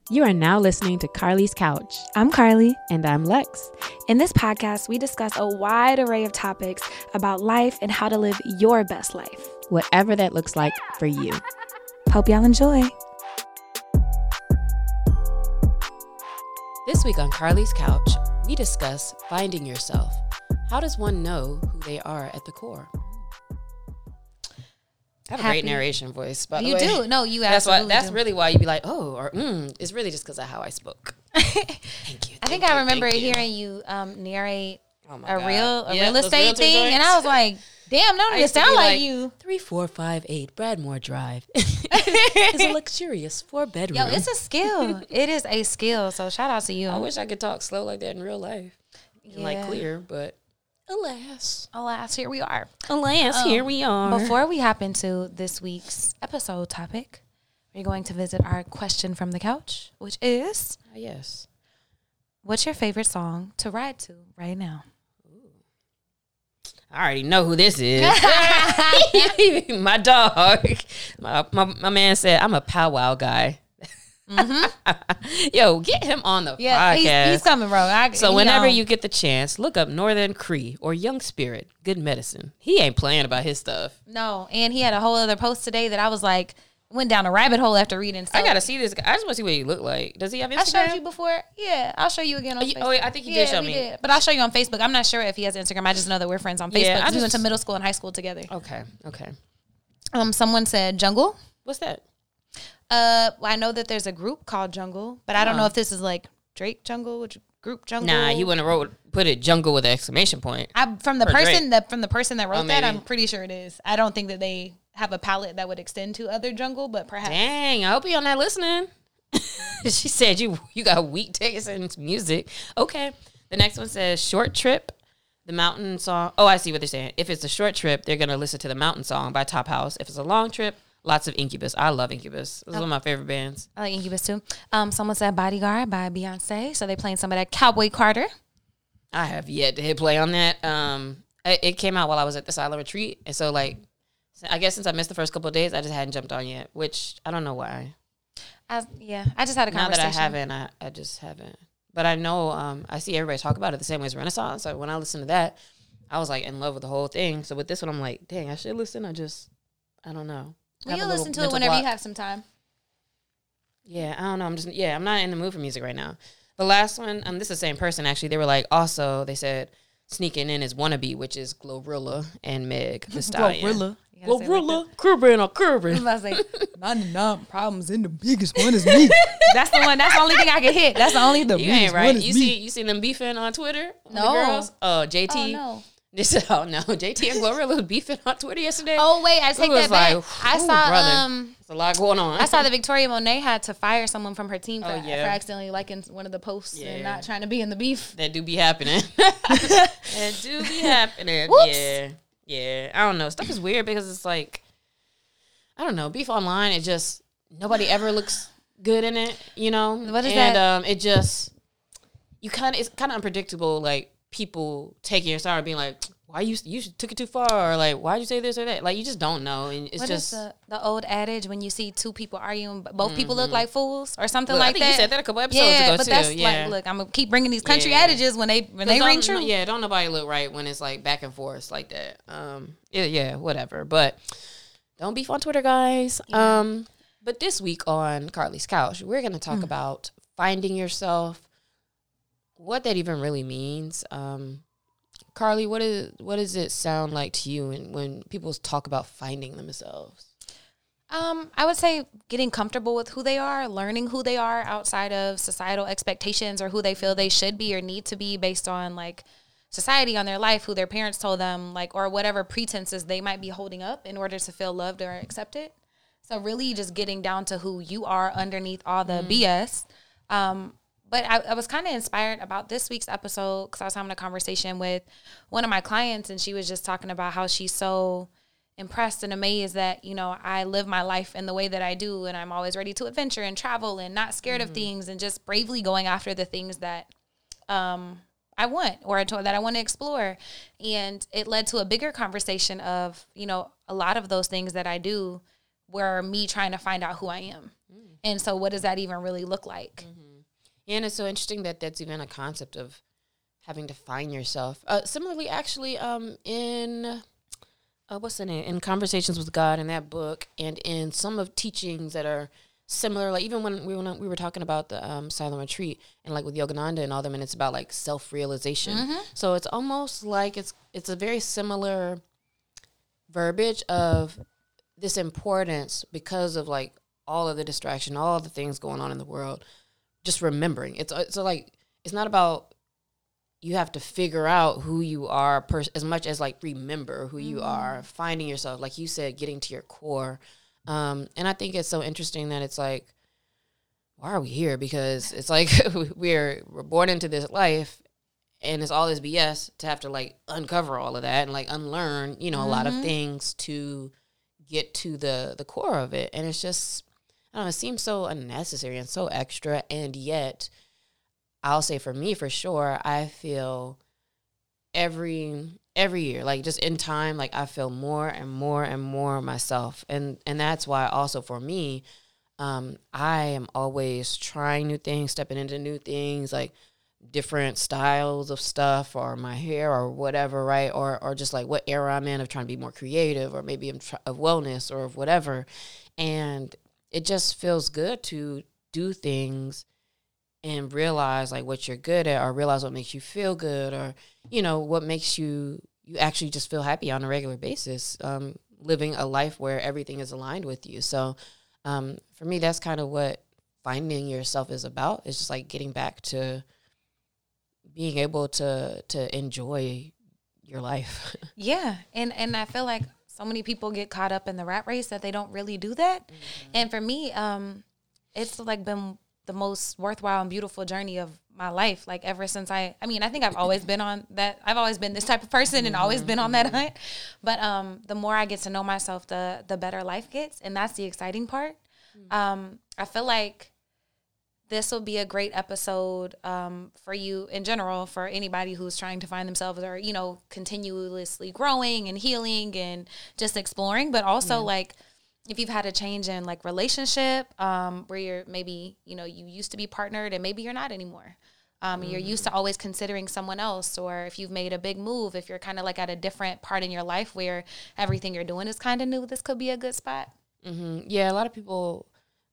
You are now listening to Carly's Couch. I'm Carly. And I'm Lex. In this podcast, we discuss a wide array of topics about life and how to live your best life. Whatever that looks like for you. Hope y'all enjoy. This week on Carly's Couch, we discuss finding yourself. How does one know who they are at the core? I have a great narration voice, by the way. You do. No, you absolutely That's really why you'd be like, oh, or it's really just because of how I spoke. Thank you. I think I remember hearing you narrate a real estate thing, joints. And I was like, damn, don't even sound like you. 3458 Bradmore Drive is a luxurious 4-bedroom. Yo, it's a skill. It is a skill. So shout out to you. I wish I could talk slow like that in real life. And like clear, but alas, here we are. Here we are. Before we hop into this week's episode topic, we're going to visit our question from the couch, which is, yes, what's your favorite song to ride to right now? I already know who this is. My dog. My man said I'm a powwow guy. Mm-hmm. Yo, get him on the podcast. He's coming, bro. So whenever you get the chance, look up Northern Cree or Young Spirit, Good Medicine. He ain't playing about his stuff. No, and he had a whole other post today that I was like, went down a rabbit hole after reading. So I gotta see this guy. I just want to see what he look like. Does he have Instagram? I showed you before. Yeah, I'll show you again on Facebook. Oh, I think you did show me. Did. But I'll show you on Facebook. I'm not sure if he has Instagram. I just know that we're friends on Facebook. Yeah, we went to middle school and high school together. Okay. Someone said Jungle. What's that? Well, I know that there's a group called Jungle, but I don't know if this is like Drake Jungle, which group Jungle. Nah, he wouldn't have put it Jungle with an exclamation point. From the person that wrote that, I'm pretty sure it is. I don't think that they have a palette that would extend to other Jungle, but perhaps. Dang, I hope you're on that listening. She said you got weak taste in music. Okay. The next one says Short Trip, the Mountain Song. Oh, I see what they're saying. If it's a short trip, they're going to listen to the Mountain Song by Top House. If it's a long trip, lots of Incubus. I love Incubus. This is one of my favorite bands. I like Incubus too. Someone said Bodyguard by Beyonce. So they playing some of that Cowboy Carter. I have yet to hit play on that. It came out while I was at the silent retreat. And so I guess since I missed the first couple of days, I just hadn't jumped on yet, which I don't know why. I just had a conversation. Now that I haven't, I just haven't. But I know I see everybody talk about it the same way as Renaissance. So when I listened to that, I was like in love with the whole thing. So with this one, I'm like, dang, I should listen. I don't know. Well, you'll listen to it whenever you have some time. Yeah, I don't know. I'm not in the mood for music right now. The last one, this is the same person actually. They were like, also, they said, sneaking in is Wannabe, which is Glorilla and Meg Thee Stallion. Glorilla, Curbin or Curbin. I was like, 99 problems and the biggest one is me. That's the one. That's the only thing I can hit. That's the only you ain't right. You see them beefing on Twitter? No. The girls? Oh, JT. Oh, no. JT and Glorilla was beefing on Twitter yesterday. Oh wait, I take that back. I saw brother. There's a lot going on. I saw that Victoria Monet had to fire someone from her team for accidentally liking one of the posts and not trying to be in the beef. That do be happening. Whoops. Yeah. I don't know. Stuff is weird because it's like, I don't know, beef online, it just nobody ever looks good in it, you know? What is that? And it just it's kind of unpredictable, like people taking your side being like, why you took it too far, or like, why'd you say this or that? Like, you just don't know. And it's what just is the old adage when you see two people arguing, both people look like fools or something like that. I think you said that a couple episodes ago, but too. That's like, look, I'm gonna keep bringing these country adages when they ring true. Yeah, don't nobody look right when it's like back and forth like that. Whatever. But don't beef on Twitter, guys. Yeah. But this week on Carly's Couch, we're gonna talk about finding yourself, what that even really means. Carly, what does it sound like to you when people talk about finding themselves? I would say getting comfortable with who they are, learning who they are outside of societal expectations or who they feel they should be or need to be based on like society on their life, who their parents told them, like, or whatever pretenses they might be holding up in order to feel loved or accepted. So really just getting down to who you are underneath all the BS. But I was kind of inspired about this week's episode because I was having a conversation with one of my clients, and she was just talking about how she's so impressed and amazed that, you know, I live my life in the way that I do, and I'm always ready to adventure and travel and not scared of things and just bravely going after the things that I want or that I want to explore. And it led to a bigger conversation of, you know, a lot of those things that I do were me trying to find out who I am. And so what does that even really look like? Yeah, and it's so interesting that that's even a concept of having to find yourself. Similarly, actually, in what's the name? In Conversations with God, in that book, and in some of teachings that are similar, like even when we were talking about the silent retreat, and like with Yogananda and all them, and it's about like self-realization. So it's almost like it's a very similar verbiage of this importance because of like all of the distraction, all the things going on in the world. Just remembering, it's like it's not about you have to figure out who you are as much as like remember who you are, finding yourself, like you said, getting to your core. And I think it's so interesting that it's like, why are we here? Because it's like we're born into this life, and it's all this BS to have to like uncover all of that and like unlearn, a lot of things to get to the core of it. And it's just, I don't know, it seems so unnecessary and so extra, and yet I'll say for me, for sure, I feel every year, like just in time, like I feel more and more and more myself. And that's why also for me, I am always trying new things, stepping into new things, like different styles of stuff or my hair or whatever, right? Or just like what era I'm in of trying to be more creative, or maybe of wellness or of whatever. And it just feels good to do things and realize like what you're good at, or realize what makes you feel good, or, what makes you actually just feel happy on a regular basis, living a life where everything is aligned with you. So for me, that's kind of what finding yourself is about. It's just like getting back to being able to enjoy your life. Yeah. And I feel like so many people get caught up in the rat race that they don't really do that. And for me, it's like been the most worthwhile and beautiful journey of my life. Like ever since I think I've always been on that. I've always been this type of person and always been on that hunt. But the more I get to know myself, the better life gets. And that's the exciting part. I feel like this will be a great episode for you in general, for anybody who's trying to find themselves, or, continuously growing and healing and just exploring. But also like, if you've had a change in like relationship, where you're maybe, you used to be partnered and maybe you're not anymore. You're used to always considering someone else, or if you've made a big move, if you're kind of like at a different part in your life where everything you're doing is kind of new, this could be a good spot. Yeah, a lot of people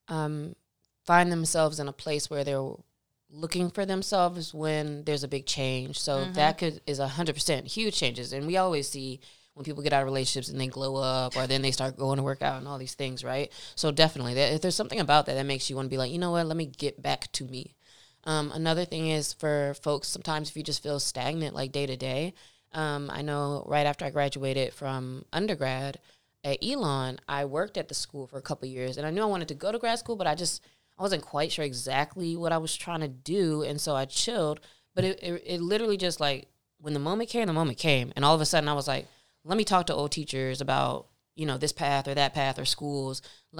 find themselves in a place where they're looking for themselves when there's a big change. So that is 100% huge changes. And we always see when people get out of relationships and they glow up, or then they start going to work out and all these things, right? So definitely, if there's something about that makes you want to be like, you know what, let me get back to me. Another thing is for folks, sometimes if you just feel stagnant like day to day, I know right after I graduated from undergrad at Elon, I worked at the school for a couple of years, and I knew I wanted to go to grad school, but I wasn't quite sure exactly what I was trying to do, and so I chilled. But it literally just like, when the moment came, and all of a sudden I was like, let me talk to old teachers about, this path or that path or schools.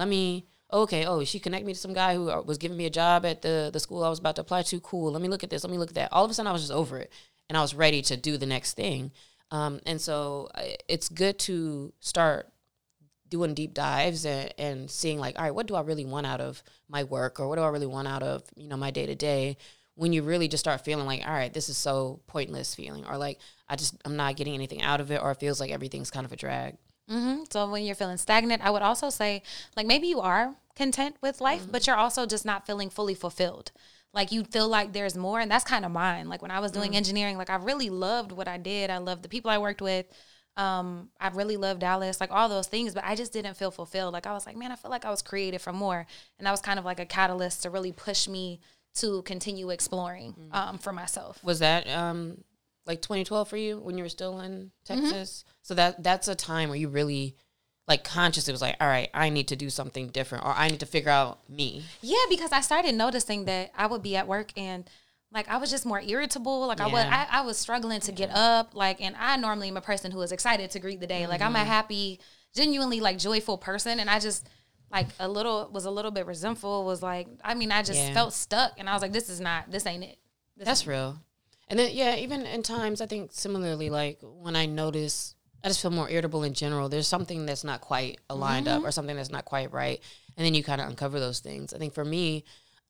She connected me to some guy who was giving me a job at the school I was about to apply to. Cool. Let me look at this. Let me look at that. All of a sudden I was just over it, and I was ready to do the next thing. And so it's good to start doing deep dives and seeing like, all right, what do I really want out of my work, or what do I really want out of, my day to day, when you really just start feeling like, all right, this is so pointless feeling, or like, I'm not getting anything out of it, or it feels like everything's kind of a drag. So when you're feeling stagnant, I would also say like, maybe you are content with life, but you're also just not feeling fully fulfilled. Like you feel like there's more. And that's kind of mine. Like when I was doing engineering, like I really loved what I did. I loved the people I worked with. I really loved Dallas, like all those things, but I just didn't feel fulfilled. Like I was like, man, I feel like I was created for more. And that was kind of like a catalyst to really push me to continue exploring for myself. Was that like 2012 for you when you were still in Texas? So that's a time where you really like consciously was like, all right, I need to do something different, or I need to figure out me. Yeah, because I started noticing that I would be at work and like I was just more irritable. Like I was struggling to get up. Like, and I normally am a person who is excited to greet the day. Like I'm a happy, genuinely like joyful person, and I just like was a little bit resentful. Was like, I just felt stuck, and I was like, this ain't it. That's real. And then even in times, I think similarly, like when I notice I just feel more irritable in general. There's something that's not quite aligned up or something that's not quite right. And then you kind of uncover those things. I think for me,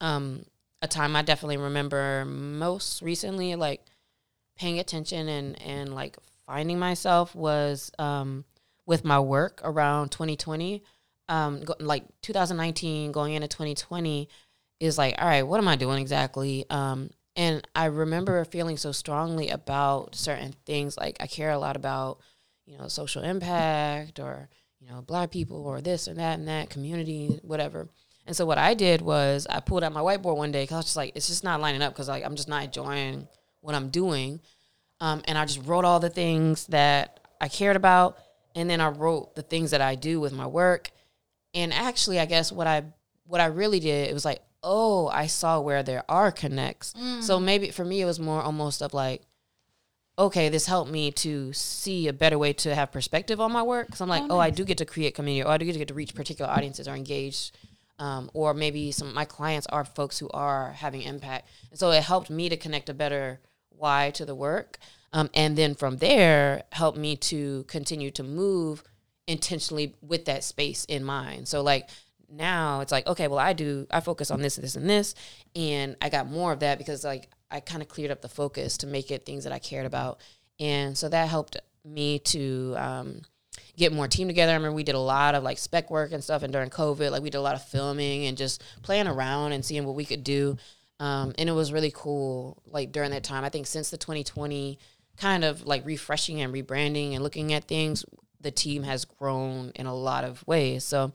a time I definitely remember most recently, like paying attention and like finding myself was with my work around 2020. Like 2019 going into 2020 is like, all right, what am I doing exactly? And I remember feeling so strongly about certain things. Like I care a lot about, social impact or, Black people or this and that community, whatever. And so what I did was I pulled out my whiteboard one day because I was just like, it's just not lining up because like I'm just not enjoying what I'm doing. And I just wrote all the things that I cared about. And then I wrote the things that I do with my work. And actually, I guess what I really did, it was like, oh, I saw where there are connects. So maybe for me, it was more almost of like, okay, this helped me to see a better way to have perspective on my work. Because I'm like, nice. I do get to create community, or I do get to reach particular audiences or engage. Or maybe some of my clients are folks who are having impact. And so it helped me to connect a better why to the work. And then from there, helped me to continue to move intentionally with that space in mind. So like now it's like, okay, well, I focus on this and this and this. And I got more of that because like I kind of cleared up the focus to make it things that I cared about. And so that helped me to get more team together. I remember we did a lot of like spec work and stuff. And during COVID, like we did a lot of filming and just playing around and seeing what we could do. And it was really cool. Like during that time, I think since the 2020 kind of like refreshing and rebranding and looking at things, the team has grown in a lot of ways. So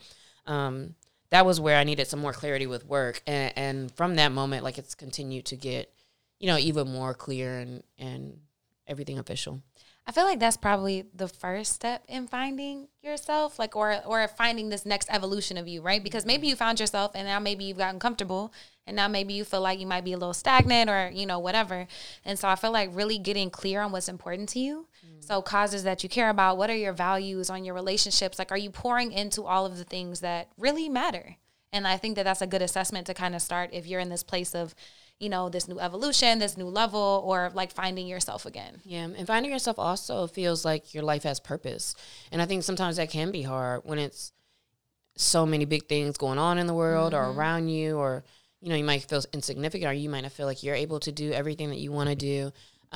that was where I needed some more clarity with work. And from that moment, like it's continued to get, even more clear and everything official. I feel like that's probably the first step in finding yourself, like, or finding this next evolution of you, right? Because maybe you found yourself and now maybe you've gotten comfortable and now maybe you feel like you might be a little stagnant or, whatever. And so I feel like really getting clear on what's important to you. So causes that you care about, what are your values on your relationships? Like, are you pouring into all of the things that really matter? And I think that that's a good assessment to kind of start if you're in this place of, this new evolution, this new level, or like finding yourself again. Yeah. And finding yourself also feels like your life has purpose. And I think sometimes that can be hard when it's so many big things going on in the world or around you, or, you might feel insignificant, or you might not feel like you're able to do everything that you want to do.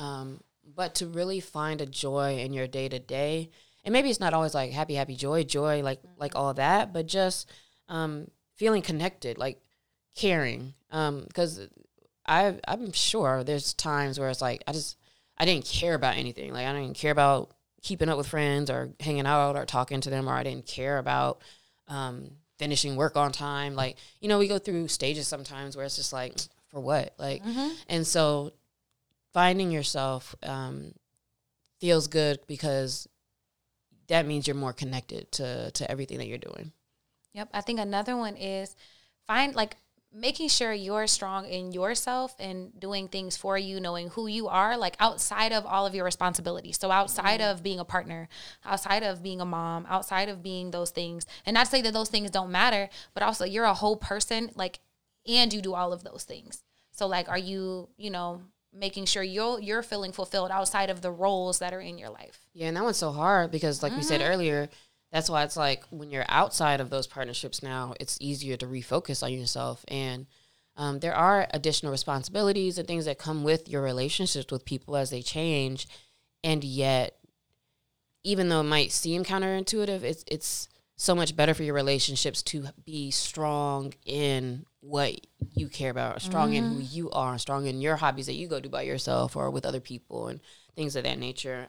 But to really find a joy in your day to day, and maybe it's not always like happy, joy, like all that, but just feeling connected, like caring. Because I'm sure there's times where it's like I didn't care about anything. Like I didn't care about keeping up with friends or hanging out or talking to them, or I didn't care about finishing work on time. Like, we go through stages sometimes where it's just like, for what? Like, and so finding yourself feels good because that means you're more connected to everything that you're doing. Yep. I think another one is making sure you're strong in yourself and doing things for you, knowing who you are, like outside of all of your responsibilities. So outside of being a partner, outside of being a mom, outside of being those things, and not to say that those things don't matter, but also you're a whole person, like, and you do all of those things. So like, are you, making sure you're feeling fulfilled outside of the roles that are in your life? Yeah. And that one's so hard because like we said earlier, that's why it's like when you're outside of those partnerships now, it's easier to refocus on yourself. And there are additional responsibilities and things that come with your relationships with people as they change. And yet, even though it might seem counterintuitive, it's so much better for your relationships to be strong in what you care about, strong in who you are, strong in your hobbies that you go do by yourself or with other people and things of that nature.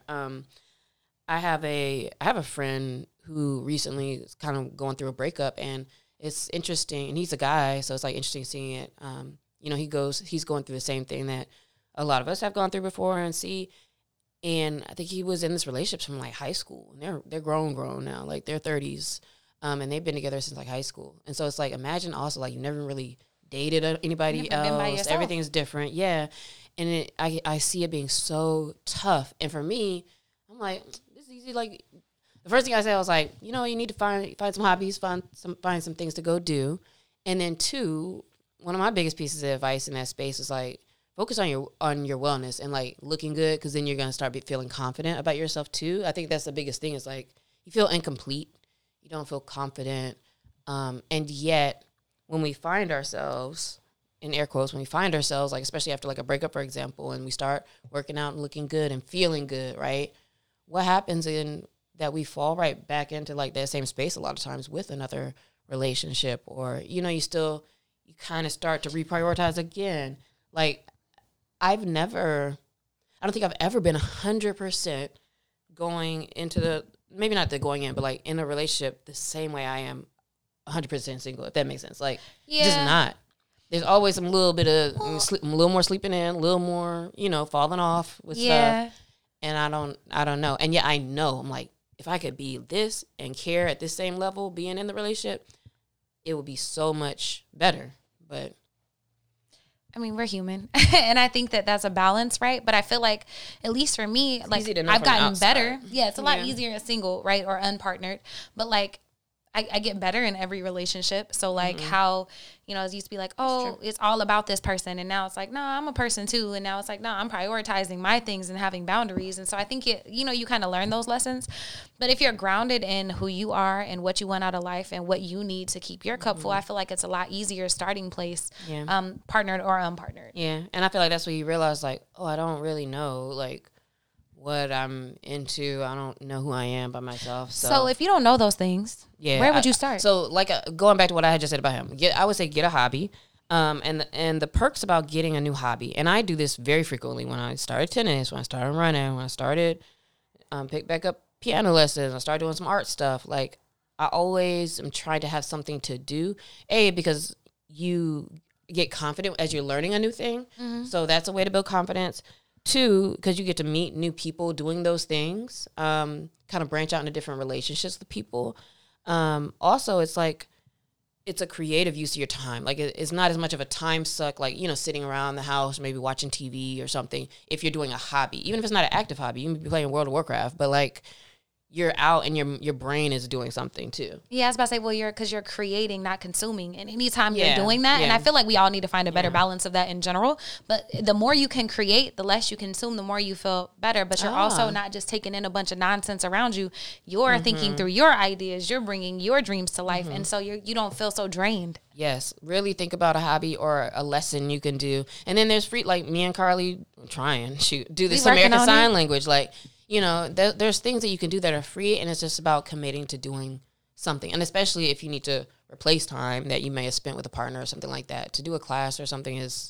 I have a friend who recently is kind of going through a breakup, and it's interesting, and he's a guy, so it's like interesting seeing it. He's going through the same thing that a lot of us have gone through before and I think he was in this relationship from like high school, and they're grown now, like they're 30s, and they've been together since like high school. And so it's like, imagine also like you never really dated anybody else. Everything's different. Yeah. And I see it being so tough. And for me, I'm like, this is easy. Like, the first thing I said, I was like, you need to find some hobbies, find some things to go do. And then 2, one of my biggest pieces of advice in that space is like, focus on your wellness and like looking good, because then you're gonna start feeling confident about yourself too. I think that's the biggest thing, is like you feel incomplete, you don't feel confident, and yet when we find ourselves, in air quotes, when we find ourselves, like especially after like a breakup, for example, and we start working out and looking good and feeling good, right? What happens in that we fall right back into like that same space a lot of times with another relationship, or you kind of start to reprioritize again. Like I don't think I've ever been 100% going into maybe not the going in, but like in a relationship the same way I am 100% single, if that makes sense. Like, just not. There's always some little bit of, a little more sleeping in, a little more, falling off with stuff. And I don't know. And yet I know, I'm like, if I could be this and care at this same level, being in the relationship, it would be so much better. But I mean, we're human. And I think that that's a balance, right? But I feel like, at least for me, like I've gotten better. Yeah, it's a lot easier as single, right? Or unpartnered. But like, I get better in every relationship. So like how, it used to be like, oh, it's all about this person. And now it's like, no, I'm a person too. And now it's like, no, I'm prioritizing my things and having boundaries. And so I think you kind of learn those lessons. But if you're grounded in who you are and what you want out of life and what you need to keep your cup full, I feel like it's a lot easier starting place, partnered or unpartnered. Yeah. And I feel like that's when you realize like, oh, I don't really know like what I'm into. I don't know who I am by myself. So if you don't know those things, where would you start? So like going back to what I had just said about him, I would say get a hobby. And the perks about getting a new hobby, and I do this very frequently when I started tennis, when I started running, when I started pick back up piano lessons, I started doing some art stuff. Like I always am trying to have something to do. Because you get confident as you're learning a new thing. So that's a way to build confidence. 2, because you get to meet new people doing those things, kind of branch out into different relationships with people. Also, it's like, it's a creative use of your time. Like it's not as much of a time suck, like, sitting around the house, maybe watching TV or something. If you're doing a hobby, even if it's not an active hobby, you can be playing World of Warcraft, but like you're out and your brain is doing something too. Yeah, I was about to say, well, because you're creating, not consuming. And anytime you're doing that, and I feel like we all need to find a better balance of that in general. But the more you can create, the less you consume, the more you feel better. But you're also not just taking in a bunch of nonsense around you. You're thinking through your ideas. You're bringing your dreams to life. And so you don't feel so drained. Yes, really think about a hobby or a lesson you can do. And then there's free, like me and Carly do this American Sign Language. Like, there's things that you can do that are free, and it's just about committing to doing something. And especially if you need to replace time that you may have spent with a partner or something like that, to do a class or something is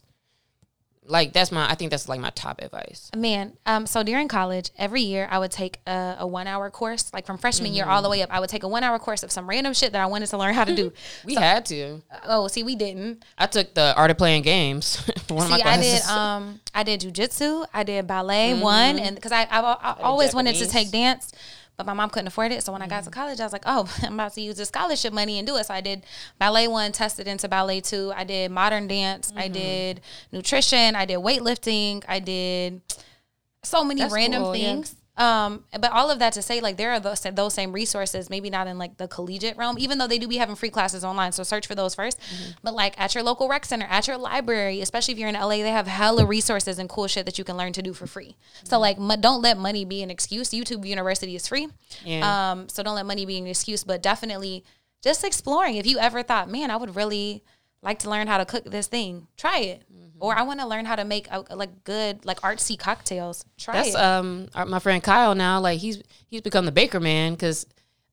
like, I think that's like my top advice. Man, so during college, every year I would take a 1-hour course, like from freshman year all the way up. I would take a 1-hour course of some random shit that I wanted to learn how to do. We had to. Oh, see, we didn't. I took the art of playing games. For one of my classes. I did jujitsu. I did ballet one, and because I always wanted to take dance. But my mom couldn't afford it. So when I got to college, I was like, oh, I'm about to use the scholarship money and do it. So I did ballet 1, tested into ballet 2. I did modern dance. I did nutrition. I did weightlifting. I did so many random things. Yeah. But all of that to say, like, there are those same resources, maybe not in like the collegiate realm, even though they do be having free classes online. So search for those first. But like at your local rec center, at your library, especially if you're in LA, they have hella resources and cool shit that you can learn to do for free. So like, don't let money be an excuse. YouTube University is free. Yeah. So don't let money be an excuse, but definitely just exploring. If you ever thought, man, I would really like to learn how to cook this thing, try it. Or I want to learn how to make good artsy cocktails. Try it. That's my friend Kyle now. Like he's become the baker man, because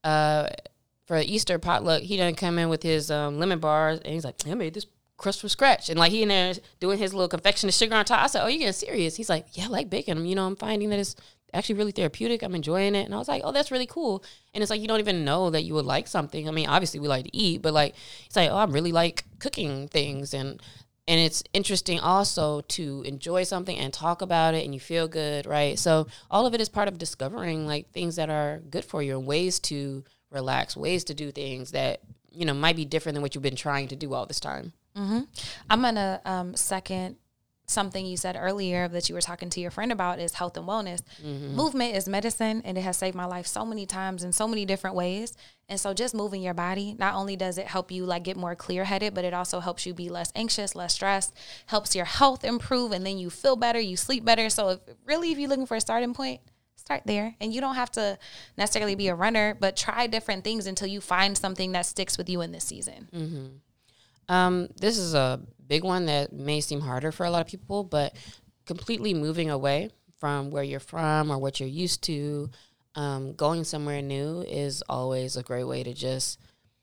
for Easter potluck he done come in with his lemon bars, and he's like, I made this crust from scratch, and like he in there doing his little confection of sugar on top. I said, oh, you getting serious? He's like, yeah, I like baking. I'm finding that it's actually really therapeutic. I'm enjoying it. And I was like, oh, that's really cool. And it's like, you don't even know that you would like something. I mean, obviously we like to eat, but like it's like, oh, I really like cooking things. And it's interesting also to enjoy something and talk about it, and you feel good, right? So all of it is part of discovering like things that are good for you and ways to relax, ways to do things that, might be different than what you've been trying to do all this time. I'm going to second something you said earlier that you were talking to your friend about is health and wellness. Movement is medicine, and it has saved my life so many times in so many different ways. And so just moving your body, not only does it help you like get more clear-headed, but it also helps you be less anxious, less stressed, helps your health improve, and then you feel better, you sleep better. So if you're looking for a starting point, start there. And you don't have to necessarily be a runner, but try different things until you find something that sticks with you in this season. This is a big one that may seem harder for a lot of people, but completely moving away from where you're from or what you're used to, going somewhere new is always a great way to just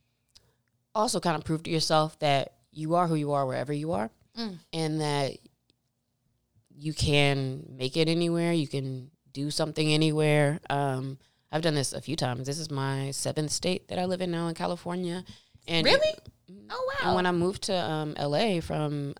also kind of prove to yourself that you are who you are wherever you are, and that you can make it anywhere. You can do something anywhere. I've done this a few times. This is my 7th state that I live in now in California. And Really? Oh, wow. And when I moved to LA from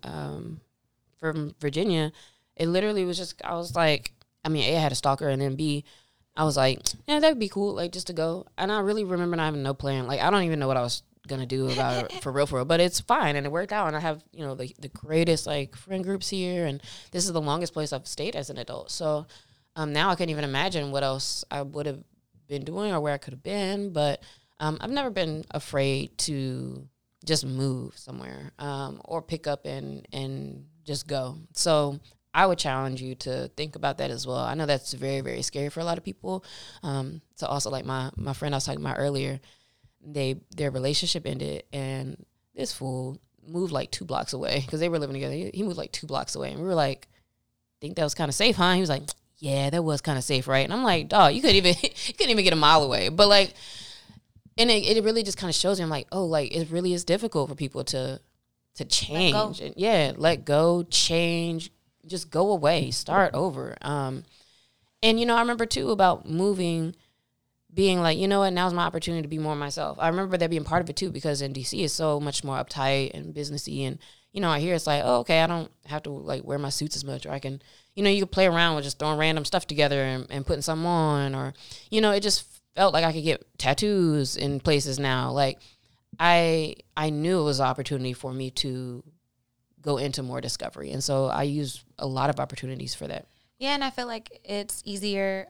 Virginia, it literally was just, I was like, I mean, A, I had a stalker, and then B, I was like, yeah, that would be cool, like, just to go. And I really remember not having no plan. Like, I don't even know what I was going to do about it for real, but it's fine. And it worked out. And I have, you know, the greatest, like, friend groups here. And this is the longest place I've stayed as an adult. So now I can't even imagine what else I would have been doing or where I could have been. But I've never been afraid to just move somewhere or pick up and just go. So I would challenge you to think about that as well. I know that's very, very scary for a lot of people. So also, like my friend I was talking about earlier, their relationship ended, and this fool moved like 2 blocks away because they were living together. He moved like 2 blocks away, and we were like, think that was kind of safe, huh? He was like, yeah, that was kind of safe, right? And I'm like, dog, you couldn't even get a mile away. But like, and it really just kind of shows me, I'm like, oh, like it really is difficult for people to change. And let go, change, just go away, start over. And, you know, I remember too about moving, being like, you know what, now's my opportunity to be more myself. I remember that being part of it too, because in DC it's so much more uptight and businessy. And, you know, I hear it's like, oh, okay, I don't have to like wear my suits as much, or I can, you know, you can play around with just throwing random stuff together and putting something on, or, you know, it just felt like I could get tattoos in places now. Like I knew it was an opportunity for me to go into more discovery. And so I use a lot of opportunities for that. Yeah, and I feel like it's easier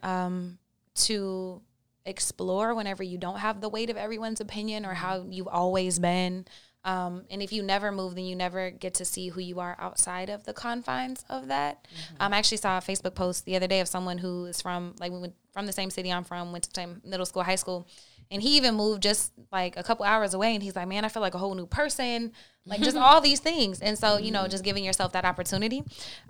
to explore whenever you don't have the weight of everyone's opinion or how you've always been. And if you never move, then you never get to see who you are outside of the confines of that. I actually saw a Facebook post the other day of someone who is from, like, we went from the same city I'm from, went to the same middle school, high school, and he even moved just like a couple hours away. And he's like, man, I feel like a whole new person, like just all these things. And so, you know, just giving yourself that opportunity.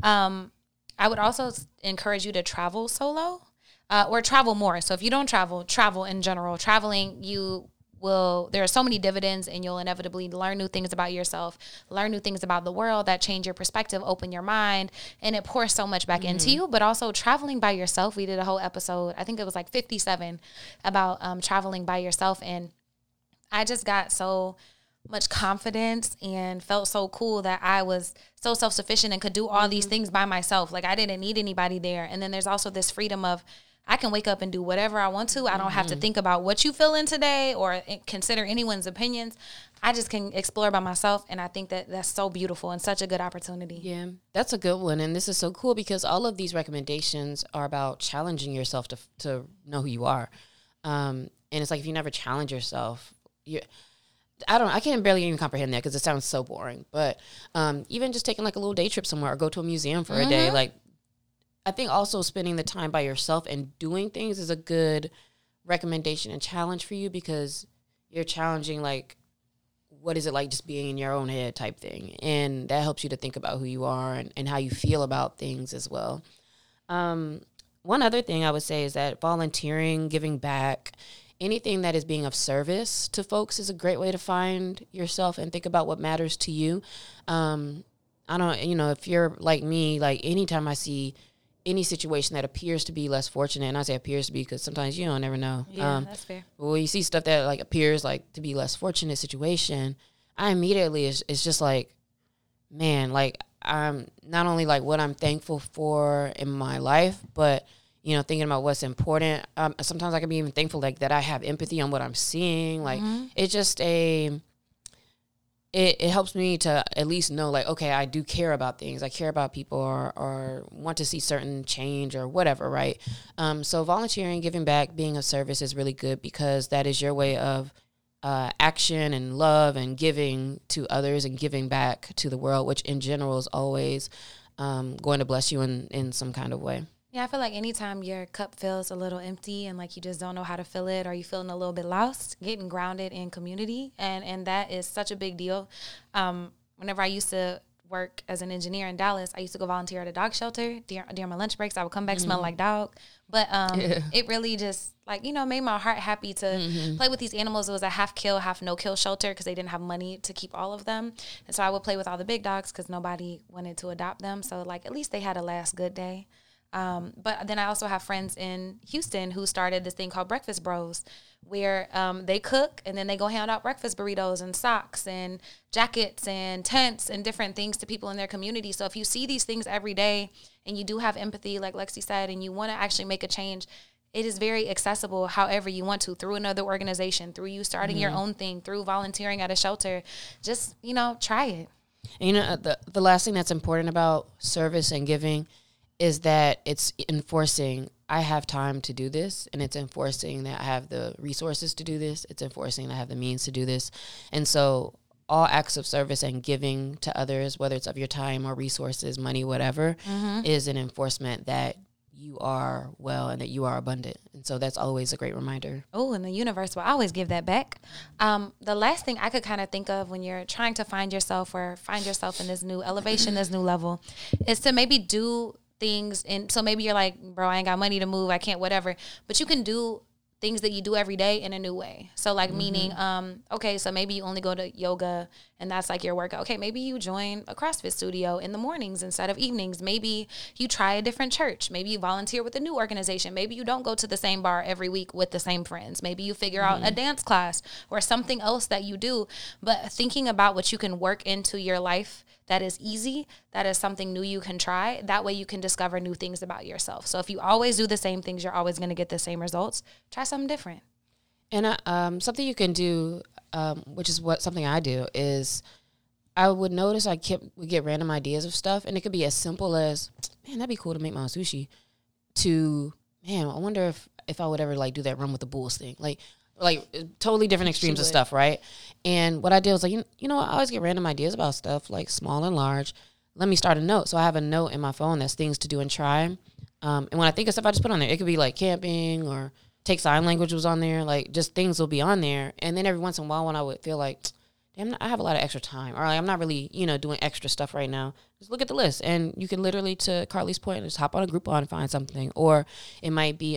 I would also encourage you to travel solo. Or travel more. So if you don't travel in general. Traveling, there are so many dividends, and you'll inevitably learn new things about yourself, learn new things about the world that change your perspective, open your mind, and it pours so much back into you. But also traveling by yourself. We did a whole episode, I think it was like 57, about traveling by yourself. And I just got so much confidence and felt so cool that I was so self-sufficient and could do all these things by myself. Like I didn't need anybody there. And then there's also this freedom of, I can wake up and do whatever I want to. I don't have to think about what you feeling today or consider anyone's opinions. I just can explore by myself. And I think that that's so beautiful and such a good opportunity. Yeah, that's a good one. And this is so cool because all of these recommendations are about challenging yourself to know who you are. And it's like, if you never challenge yourself, I can barely even comprehend that because it sounds so boring. But even just taking like a little day trip somewhere or go to a museum for a day, like, I think also spending the time by yourself and doing things is a good recommendation and challenge for you, because you're challenging, like, what is it like just being in your own head type thing. And that helps you to think about who you are and how you feel about things as well. One other thing I would say is that volunteering, giving back, anything that is being of service to folks is a great way to find yourself and think about what matters to you. I don't, you know, if you're like me, like anytime I see any situation that appears to be less fortunate, and I say appears to be because sometimes you don't never know. Yeah, that's fair. But when you see stuff that like appears like to be less fortunate situation, I immediately, it's just like, man, like I'm not only like what I'm thankful for in my life, but, you know, thinking about what's important. Sometimes I can be even thankful like that I have empathy on what I'm seeing. Like it's just it helps me to at least know, like, okay, I do care about things. I care about people, or want to see certain change or whatever, right? So volunteering, giving back, being of service is really good, because that is your way of action and love and giving to others and giving back to the world, which in general is always going to bless you in some kind of way. Yeah, I feel like anytime your cup feels a little empty and like you just don't know how to fill it, or you feeling a little bit lost, getting grounded in community, and that is such a big deal. Whenever I used to work as an engineer in Dallas, I used to go volunteer at a dog shelter during my lunch breaks. I would come back smelling like dog. But it really just, like, you know, made my heart happy to play with these animals. It was a half kill, half no kill shelter, because they didn't have money to keep all of them. And so I would play with all the big dogs because nobody wanted to adopt them. So, like, at least they had a last good day. But then I also have friends in Houston who started this thing called Breakfast Bros, where they cook and then they go hand out breakfast burritos and socks and jackets and tents and different things to people in their community. So if you see these things every day and you do have empathy, like Lexi said, and you want to actually make a change, it is very accessible however you want to, through another organization, through you starting your own thing, through volunteering at a shelter. Just, you know, try it. And, you know, the last thing that's important about service and giving is that it's enforcing, I have time to do this, and it's enforcing that I have the resources to do this. It's enforcing that I have the means to do this. And so all acts of service and giving to others, whether it's of your time or resources, money, whatever, is an enforcement that you are well and that you are abundant. And so that's always a great reminder. Oh, and the universe will always give that back. The last thing I could kind of think of when you're trying to find yourself or find yourself in this new elevation, this new level, is to maybe do things. And so maybe you're like, bro, I ain't got money to move, I can't, whatever. But you can do things that you do every day in a new way. So like meaning, okay, so maybe you only go to yoga and that's like your workout. Okay, maybe you join a CrossFit studio in the mornings instead of evenings. Maybe you try a different church. Maybe you volunteer with a new organization. Maybe you don't go to the same bar every week with the same friends. Maybe you figure out a dance class or something else that you do. But thinking about what you can work into your life that is easy, that is something new you can try. That way you can discover new things about yourself. So if you always do the same things, you're always going to get the same results. Try something different. And something you can do, which is something I do, is I would notice would get random ideas of stuff, and it could be as simple as, man, that'd be cool to make my own sushi, to, man, I wonder if I would ever like do that run with the bulls thing. Like totally different extremes of stuff, right? And what I did was like, you know, I always get random ideas about stuff, like small and large. Let me start a note. So I have a note in my phone that's things to do and try. And when I think of stuff, I just put on there. It could be like camping, or Take Sign Language was on there. Like, just things will be on there. And then every once in a while when I would feel like, damn, I have a lot of extra time, or like I'm not really, you know, doing extra stuff right now, just look at the list. And you can literally, to Carly's point, just hop on a Groupon and find something. Or it might be,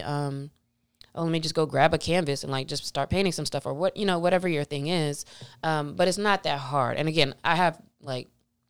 let me just go grab a canvas and like just start painting some stuff, or what, you know, whatever your thing is. But it's not that hard. And again, I have like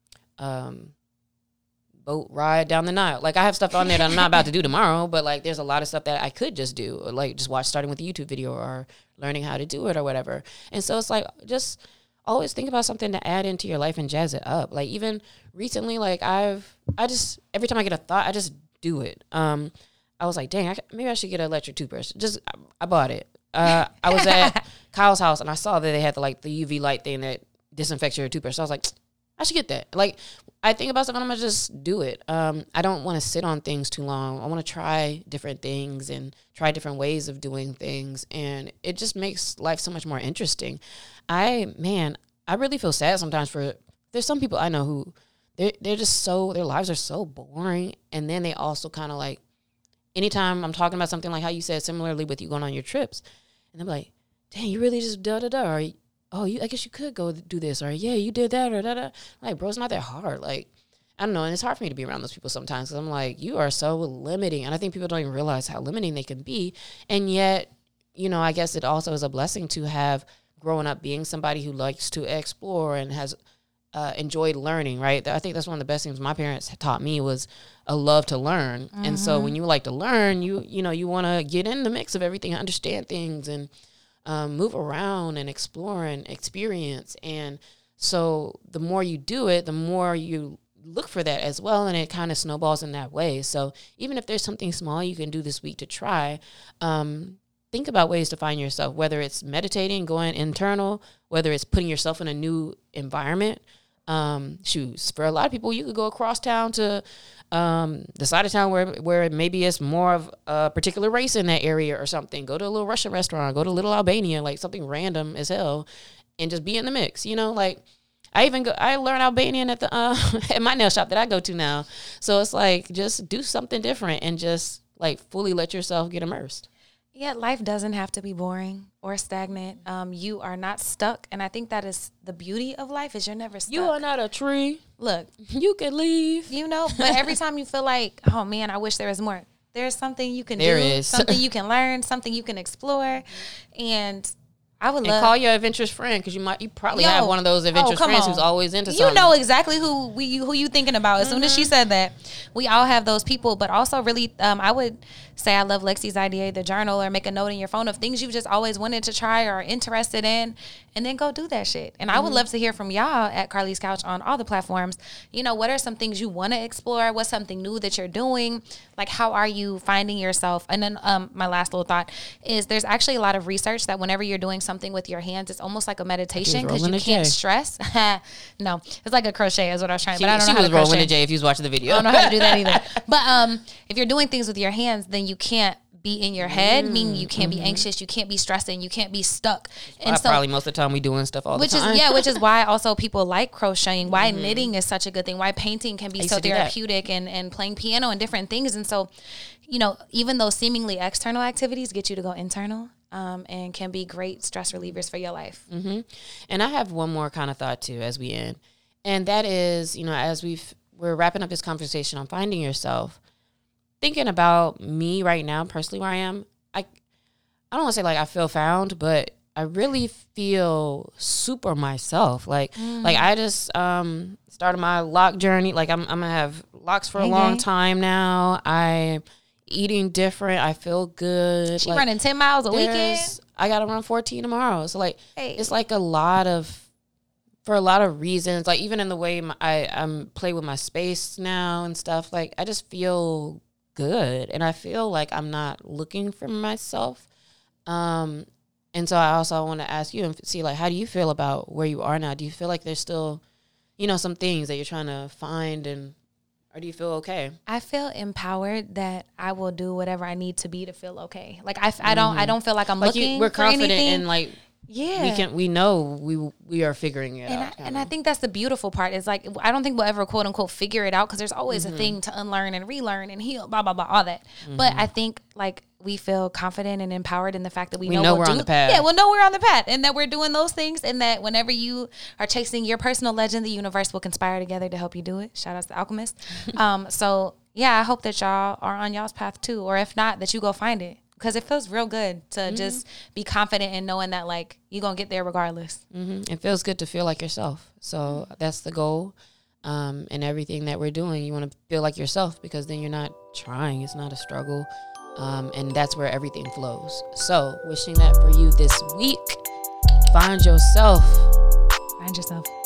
boat ride down the Nile. Like, I have stuff on there that I'm not about to do tomorrow, but like there's a lot of stuff that I could just do, or like just watch, starting with a YouTube video or learning how to do it or whatever. And so it's like, just always think about something to add into your life and jazz it up. Like, even recently, like I just, every time I get a thought, I just do it. I was like, dang, maybe I should get an electric toothbrush. I bought it. I was at Kyle's house and I saw that they had the UV light thing that disinfects your toothbrush. So I was like, I should get that. Like, I think about something, I'm going to just do it. I don't want to sit on things too long. I want to try different things and try different ways of doing things. And it just makes life so much more interesting. I really feel sad sometimes there's some people I know who they're just their lives are so boring. And then they also kind of like, anytime I'm talking about something like how you said similarly with you going on your trips, and they're like, dang, you really just da-da-da, or, oh, I guess you could go do this, or, yeah, you did that, or da-da. Like, bro, it's not that hard. Like, I don't know, and it's hard for me to be around those people sometimes, because I'm like, you are so limiting, and I think people don't even realize how limiting they can be, and yet, you know, I guess it also is a blessing to have grown up being somebody who likes to explore and has enjoyed learning, right? I think that's one of the best things my parents taught me, was a love to learn. And so when you like to learn, you know, you want to get in the mix of everything, understand things, and move around and explore and experience. And so the more you do it, the more you look for that as well, and it kind of snowballs in that way. So even if there's something small you can do this week to try, think about ways to find yourself, whether it's meditating, going internal, whether it's putting yourself in a new environment. For a lot of people, you could go across town to the side of town where maybe it's more of a particular race in that area or something. Go to a little Russian restaurant, go to Little Albania, like something random as hell, and just be in the mix, you know, like I learned Albanian at the at my nail shop that I go to now. So it's like, just do something different and just like fully let yourself get immersed. Yeah, life doesn't have to be boring or stagnant. You are not stuck. And I think that is the beauty of life, is you're never stuck. You are not a tree. Look, you can leave. You know, but every time you feel like, oh man, I wish there was more, there's something you can there do. Is. Something you can learn, something you can explore. And I would love. And call your adventurous friend, because you probably have one of those adventurous friends who's always into something. You know exactly who you thinking about. As soon as she said that, we all have those people. But also, really, I would say I love Lexi's idea, the journal, or make a note in your phone of things you've just always wanted to try or are interested in, and then go do that shit. And I would love to hear from y'all at Carly's Couch on all the platforms. You know, what are some things you want to explore? What's something new that you're doing? Like, how are you finding yourself? And then my last little thought is, there's actually a lot of research that whenever you're doing something with your hands, it's almost like a meditation, because you can't stress. No, it's like a crochet is what I was trying. But I don't know how to crochet. She was rolling a J if you was watching the video. I don't know how to do that either. But if you're doing things with your hands, then you can't be in your head, meaning you can't be anxious, you can't be stressing, you can't be stuck. And so, probably most of the time we doing stuff all the time. Which is why also people like crocheting, why knitting is such a good thing, why painting can be so therapeutic, and playing piano and different things. And so, you know, even those seemingly external activities get you to go internal, and can be great stress relievers for your life. And I have one more kind of thought too as we end. And that is, you know, as we're wrapping up this conversation on finding yourself, thinking about me right now, personally, where I am, I don't want to say like I feel found, but I really feel super myself. Like I just started my lock journey. Like I'm gonna have locks for a long time now. I'm eating different. I feel good. She running 10 miles a weekend. I gotta run 14 tomorrow. So like it's like for a lot of reasons. Like even in the way I'm play with my space now and stuff. Like I just feel good, and I feel like I'm not looking for myself. And so I also want to ask you and see, like, how do you feel about where you are now? Do you feel like there's still, you know, some things that you're trying to find, or do you feel okay? I feel empowered that I will do whatever I need to be to feel okay. Like I don't feel like I'm like looking. We're for confident anything. in like. Yeah, we know we are figuring it out. And I think that's the beautiful part. Is like, I don't think we'll ever quote unquote figure it out, because there's always a thing to unlearn and relearn and heal, blah blah blah, all that. But I think like we feel confident and empowered in the fact that we know we're on the path. Yeah, we'll know we're on the path, and that we're doing those things, and that whenever you are chasing your personal legend, the universe will conspire together to help you do it. Shout out to The Alchemist. So yeah, I hope that y'all are on y'all's path too, or if not, that you go find it. Because it feels real good to just be confident in knowing that, like, you're going to get there regardless. It feels good to feel like yourself. So that's the goal. And everything that we're doing, you want to feel like yourself, because then you're not trying. It's not a struggle. And that's where everything flows. So wishing that for you this week. Find yourself. Find yourself.